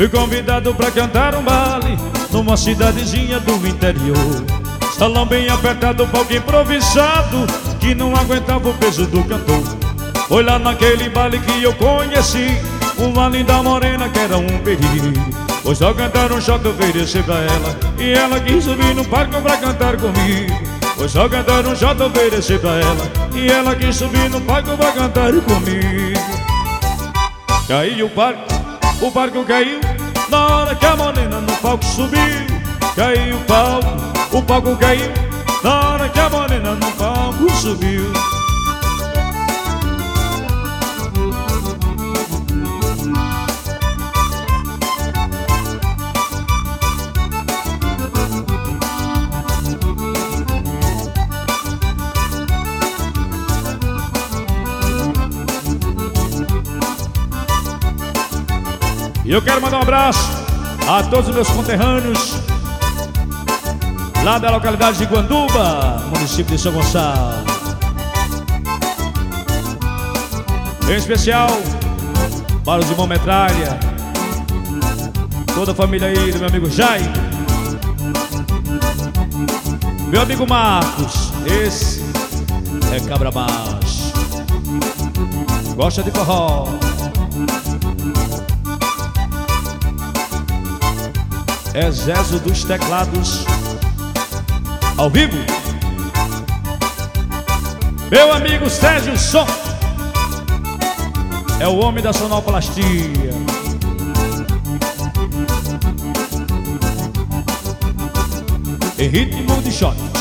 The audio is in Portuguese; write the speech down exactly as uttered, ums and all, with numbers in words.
Fui convidado pra cantar um baile numa cidadezinha do interior. Salão bem apertado, palco improvisado, que não aguentava o peso do cantor. Foi lá naquele baile que eu conheci uma linda morena que era um perigo. Foi só cantar um shot, eu ofereci pra ela, e ela quis subir no palco pra cantar comigo. Foi só cantar um shot, eu ofereci pra ela, e ela quis subir no palco pra cantar comigo. Caiu o palco, o palco caiu na hora que a morena no palco subiu. Caiu o palco, o palco caiu na hora que a morena no palco subiu. E eu quero mandar um abraço a todos os meus conterrâneos lá da localidade de Guanduba, município de São Gonçalo. Em especial para os irmãos Metralha, toda a família aí do meu amigo Jair, meu amigo Marcos, esse é cabra macho, gosta de forró. É Zezo dos teclados ao vivo. Meu amigo Sérgio Som é o homem da sonoplastia. Em ritmo de shot.